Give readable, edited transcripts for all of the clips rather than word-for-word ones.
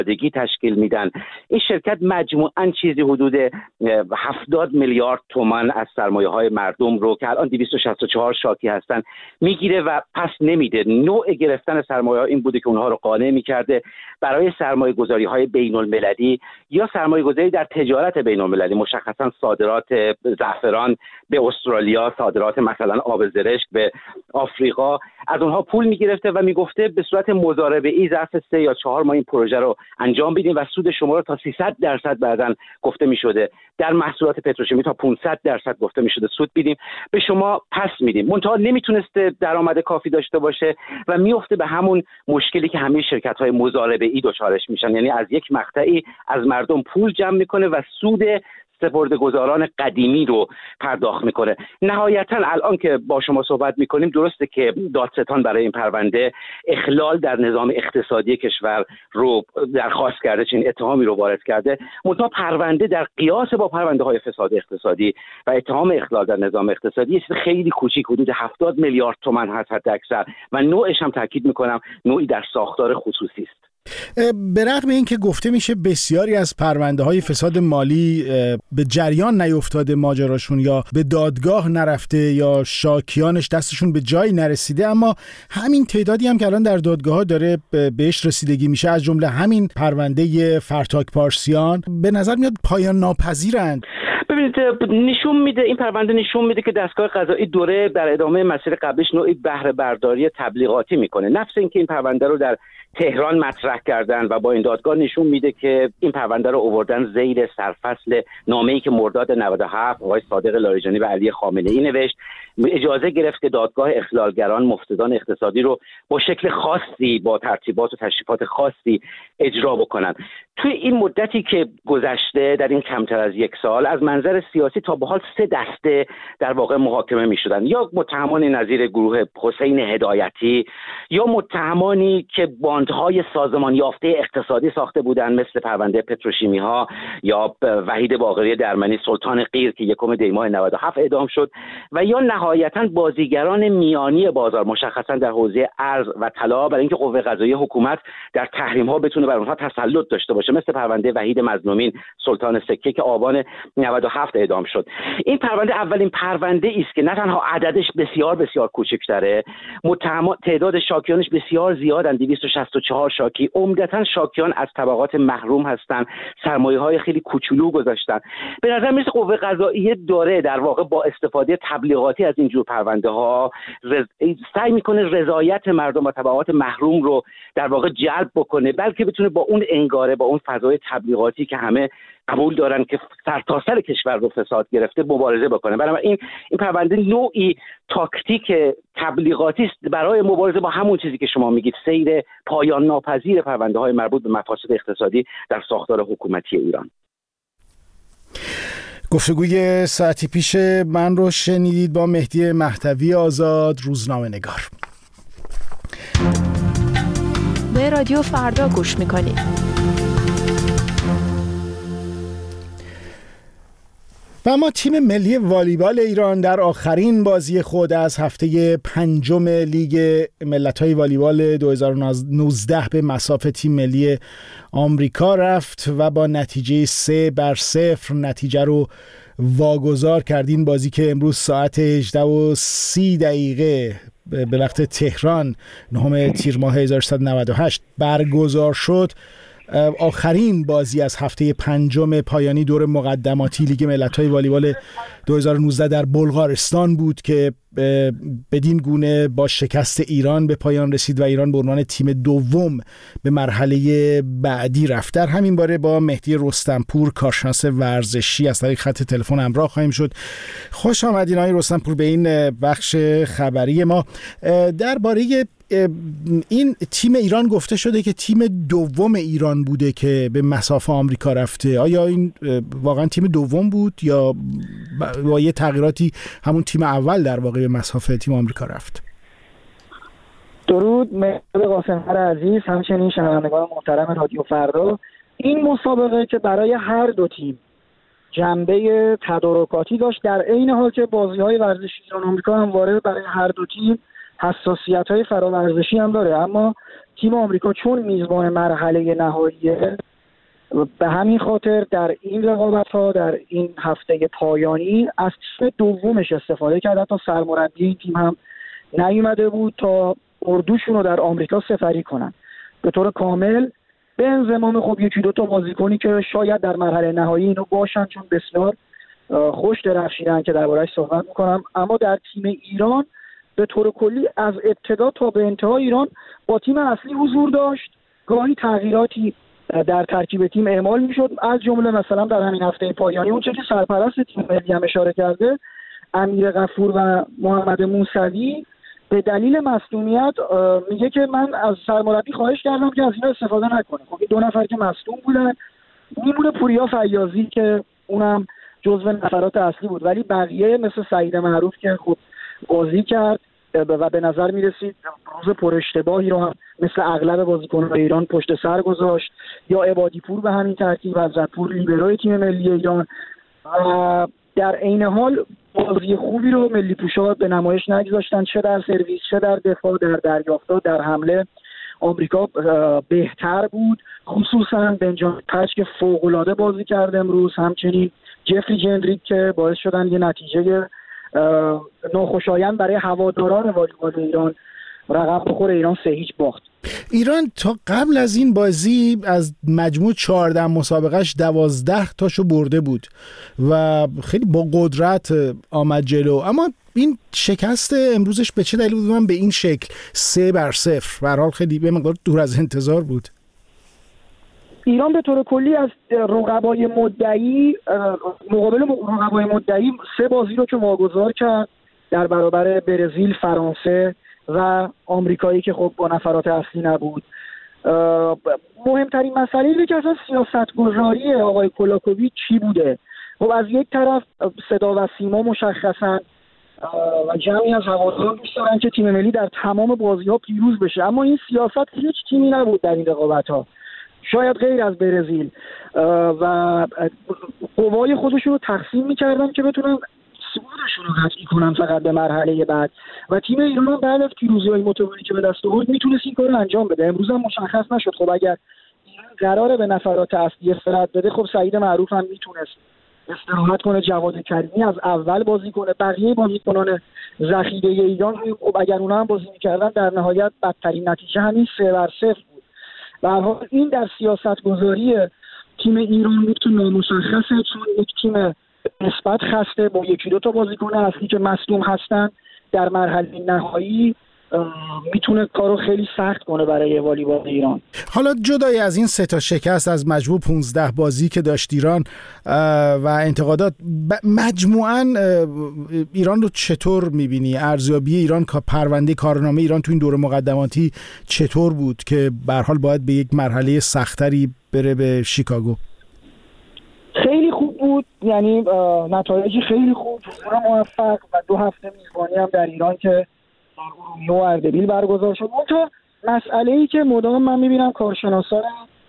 تشکیل میدن. این شرکت مجموعاً چیزی حدود 70 میلیارد تومان از سرمایه‌های مردم رو که الان 264 شاکی هستن میگیره و پس نمیده. نوع گرفتن سرمایه‌ها این بوده که اونها رو قانع میکرده برای سرمایه‌گذاری‌های بین‌المللی یا سرمایه‌گذاری در تجارت بین‌المللی، مشخصاً صادرات زعفران به استرالیا، صادرات مثلا آب زرشک به آفریقا، از اونها پول میگرفته و میگفته به صورت مضاربه‌ای ظرف 3 یا 4 ماه این پروژه رو انجام بدیم و سود شما رو تا 300% بعداً گفته میشده، در محصولات پتروشیمی تا 500% گفته میشده سود بدیم به شما پس میدیم. منتها نمیتونسته درآمد کافی داشته باشه و میفته به همون مشکلی که همه شرکت‌های مضاربه‌ای دچارش میشن، یعنی از یک مقطعی از مردم پول جمع میکنه و سود سپرده‌گذاران قدیمی رو پرداخت میکنه. نهایتاً الان که با شما صحبت میکنیم درسته که دادستان برای این پرونده اخلال در نظام اقتصادی کشور رو درخواست کرده، چنین اتهامی رو وارد کرده، منتها پرونده در قیاس با پرونده های فساد اقتصادی و اتهام اخلال در نظام اقتصادی چیز خیلی کوچیک حدود 70 میلیارد تومان هست حد اکثر و نوعش هم تاکید میکنم نوعی در ساختار خصوصی است. به رغم اینکه گفته میشه بسیاری از پرونده‌های فساد مالی به جریان نیفتاده ماجراشون یا به دادگاه نرفته یا شاکیانش دستشون به جایی نرسیده، اما همین تعدادی هم که الان در دادگاه‌ها داره بهش رسیدگی میشه، از جمله همین پرونده فرتاک پارسیان، به نظر میاد پایان ناپذیرند. ببینید نشون میده، این پرونده نشون میده که دستگاه قضایی دوره در ادامه مسیر قبلیش نوعی بهره برداری تبلیغاتی میکنه. نفس اینکه این پرونده رو در تهران مطرح کردن و با این دادگاه نشون میده که این پرونده رو آوردن زیر سرفصل نامه‌ای که مرداد 97 آقای صادق لاریجانی و علی خامنه‌ای نوشت، اجازه گرفت که دادگاه اخلالگران مفسدان اقتصادی رو با شکل خاصی با ترتیبات و تشریفات خاصی اجرا بکنن. توی این مدتی که گذشته در این کمتر از 1 سال از منظر سیاسی تا به حال 3 دسته در واقع محاکمه می‌شدن، یا متهمانی نظیر گروه حسین هدایتی یا متهمانی که باندهای سازمان یافته اقتصادی ساخته بودند مثل پرونده پتروشیمی ها یا وحید باقری درمنی سلطان غیر که 1 دی ماه 97 اعدام شد، و یا نهایتاً بازیگران میانی بازار مشخصاً در حوزه ارز و طلا، برای اینکه قوه قضاییه حکومت در تحریم ها بتونه بر اونها تسلط داشته باشه، مثل پرونده وحید مظلومین سلطان سکه که آبان 97 اعدام شد. این پرونده اولین پرونده است که نه تنها عددش بسیار بسیار کوچکتره، تعداد شاکیانش بسیار زیادن، 264 شاکی، عمدتاً شاکیان از طبقات محروم هستند، سرمایه‌های خیلی کوچولو گذاشتن. به نظر میاد قوه قضاییه داره در واقع با استفاده تبلیغاتی از این جور پرونده‌ها سعی میکنه رضایت مردم و طبقات محروم رو در واقع جلب بکنه، بلکه بتونه با اون انگاره، با اون فضای تبلیغاتی که همه قبول دارن که سرتاسر کشور رو فساد گرفته مبارزه بکنه. بنابراین این پرونده نوعی تاکتیک تبلیغاتی است برای مبارزه با همون چیزی که شما میگید، سیر پایان ناپذیر پرونده‌های مربوط به مفاسد اقتصادی در ساختار حکومتی ایران. گفتگوی ساعتی پیش من رو شنیدید با مهدی مهدوی آزاد، روزنامه‌نگار. به رادیو فردا گوش میکنید. و اما تیم ملی والیبال ایران در آخرین بازی خود از هفته 5 لیگ ملت‌های والیبال 2019 به مصاف تیم ملی آمریکا رفت و با نتیجه 3-0 نتیجه رو واگذار کردین. بازی که امروز ساعت 18:30 به وقت تهران 9 تیر ماه 1398 برگزار شد، آخرین بازی از هفته 5 پایانی دور مقدماتی لیگ ملت‌های والیبال 2019 در بلغارستان بود که بدین گونه با شکست ایران به پایان رسید و ایران به عنوان تیم دوم به مرحله بعدی رفت. در همین باره با مهدی رستمپور، کارشناس ورزشی، از طریق خط تلفن همراه خواهیم شد. خوش آمدین آقای رستمپور به این بخش خبری ما. درباره این تیم ایران گفته شده که تیم دوم ایران بوده که به مصاف آمریکا رفته. آیا این واقعا تیم دوم بود یا با یه تغییراتی همون تیم اول در واقع به مصاف تیم آمریکا رفت؟ درود مهدی قاسم‌فر عزیز، همچنین شنوندگان محترم رادیو فردا. این مسابقه که برای هر دو تیم جنبه تدارکاتی داشت، در عین حال که بازی‌های ورزشی ایران آمریکا هم وارد برای هر دو تیم حساسیت‌های فراورزشی هم داره، اما تیم آمریکا چون میزبان مرحله نهاییه، به همین خاطر در این رقابت‌ها در این هفته پایانی از تیم دومش استفاده کرد. حتی سرمربی این تیم هم نیومده بود تا اردوشون رو در آمریکا سفری کنن به طور کامل. به انضمام خب یکی دو تا بازیکنی که شاید در مرحله نهایی اینو باشن، چون بسیار خوش درخشیدن که درباره‌اش صحبت می‌کنم. اما در تیم ایران به طور کلی از ابتدا تا به انتها ایران با تیم اصلی حضور داشت. گاهی تغییراتی در ترکیب تیم اعمال میشد، از جمله مثلا در همین هفته پایانی اونچه که سرپرست تیم ملی هم اشاره کرده، امیر غفور و محمد موسوی به دلیل مصدومیت میگه که من از سرمربی خواهش کردم که از اینا استفاده نکنه. خب دو نفر که مصدوم بودن، میمونه پوریا فیاضی که اونم جزو نفرات اصلی بود، ولی بقیه مثل سعید معروف که خب بازی کرد و به نظر میرسید روز پر اشتباهی رو هم مثل اغلب بازیکنان ایران پشت سر گذاشت، یا عبادی پور به همین ترتیب، عزت‌پور لیبروی تیم ملی ایران. در عین حال بازی خوبی رو ملی پوشا به نمایش نگذاشتن، چه در سرویس، چه در دفاع، در دریافت‌ها، در حمله آمریکا بهتر بود، خصوصا بنجامین پچ که فوق‌العاده بازی کرد امروز، همچنین جفری جندریک که باعث شدن یه نتیجه ناخوشایند برای هواداران والیبال ایران رقم بخوره. ایران 3-0 باخت. ایران تا قبل از این بازی از مجموع 14 مسابقهش 12 تاشو برده بود و خیلی با قدرت آمد جلو، اما این شکست امروزش به چه دلیل بود؟ من به این شکل 3-0 به هر حال خیلی به مقدار دور از انتظار بود. ایران به طور کلی از رقبای مدعی مقابل رقبای مدعی 3 بازی رو که واگذار کرد در برابر برزیل، فرانسه و آمریکایی که خب با نفرات اصلی نبود. مهمترین مسئله اینه که اصلا سیاستگذاری آقای کولاکوویچ چی بوده؟ خب از یک طرف صدا و سیما مشخصا و جمعی از هواداران دوست دارن که تیم ملی در تمام بازی‌ها پیروز بشه، اما این سیاست هیچ تیمی نبود در این رقابت‌ها، شاید غیر از برزیل، و قوای خودشون رو تقسیم می‌کردن که بتونن صعودشون رو قطعی کنن فقط به مرحله بعد. و تیم ایران بعد از پیروزی‌های متوالی که به دست آورد میتونست این کار رو انجام بده. امروز هم مشخص نشد. خب اگر ایران قراره به نفرات اصلی استراحت بده، خب سعید معروف هم میتونست استراحت کنه، جواد کریمی از اول بازی کنه، بقیه بازیکنان ذخیره ایران خب اگر اونها هم بازی می‌کردن در نهایت بدترین نتیجه همین 3-0 بود. به هر حال این در سیاست‌گذاری تیم ایران بود که نامشخصه، چون یک تیم نسبت خسته با 1-2 تا بازیکن اصلی که مصدوم هستن در مرحله نهایی میتونه کارو خیلی سخت کنه برای والیبال ایران. حالا جدای از این 3 تا شکست از مجموع 15 بازی که داشت ایران و انتقادات، مجموعاً ایران رو چطور میبینی؟ ارزیابی ایران، پرونده کارنامه ایران تو این دوره مقدماتی چطور بود که به هر حال باید به یک مرحله سختری بره به شیکاگو؟ خیلی خوب بود، یعنی نتایجی خیلی خوب، حضور موفق و 2 هفته میزبانی هم در ایران که در ارومیه و اردبیل برگزار شد. اون مسئله‌ای که مدام من میبینم کارشناسان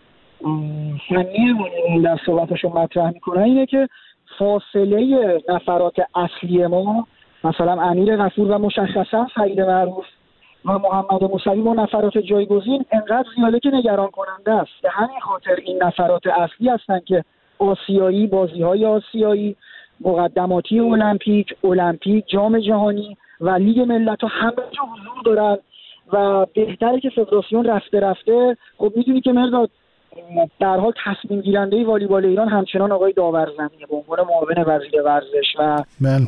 فنی در صحبتشون مطرح میکنن اینه که فاصله نفرات اصلی ما، مثلا امیر غفور و مشخصا سعید معروف و محمد موسوی با نفرات جایگزین، انقدر زیاده که نگران کننده است. به همین خاطر این نفرات اصلی هستن که آسیایی، بازی‌های آسیایی، مقدماتی المپیک، جام جهانی و لیگ ملت‌ها همه جا حضور دارن و بهتره که فدراسیون رفته خب میدونی که مرداد در حال تصمیم گیرنده والیبال ایران همچنان آقای داورزمینه به عنوان معاون وزیر ورزش و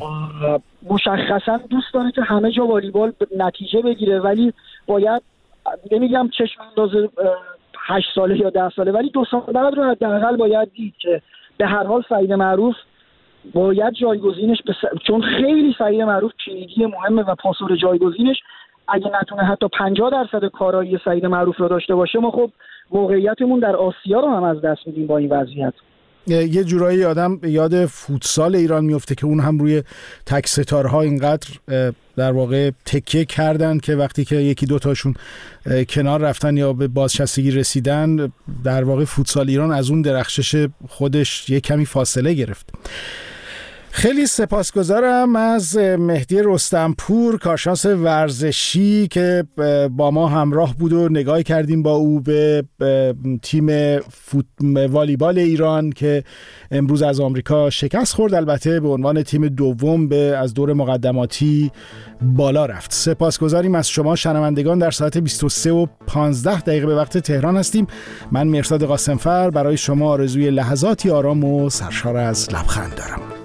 مشخصا دوست داره که همه جا والیبال نتیجه بگیره، ولی باید نمیگم چشم انداز 8 ساله یا 10 ساله، ولی 2 سال بعد رو حداقل باید دید که به هر حال سعید معروف باید جایگزینش چون خیلی سعید معروف کلیدی مهمه و پاسور جایگزینش اگه نتونه حتی 50% کارایی سعید معروف رو داشته باشه، ما خب موقعیتمون در آسیا رو هم از دست میدیم با این وضعیت. یه جورایی آدم یاد فوتسال ایران میفته که اون هم روی تک ستارها اینقدر در واقع تکیه کردن که وقتی که 1-2 تاشون کنار رفتن یا به بازنشستگی رسیدن، در واقع فوتسال ایران از اون درخشش خودش یه کمی فاصله گرفت. خیلی سپاسگزارم از مهدی رستمپور، کارشناس ورزشی که با ما همراه بود و نگاه کردیم با او به تیم والیبال ایران که امروز از آمریکا شکست خورد، البته به عنوان تیم دوم از دور مقدماتی بالا رفت. سپاسگزاریم از شما شنوندگان. در ساعت 23:15 به وقت تهران هستیم. من مرصاد قاسمفر برای شما آرزوی لحظاتی آرام و سرشار از لبخند دارم.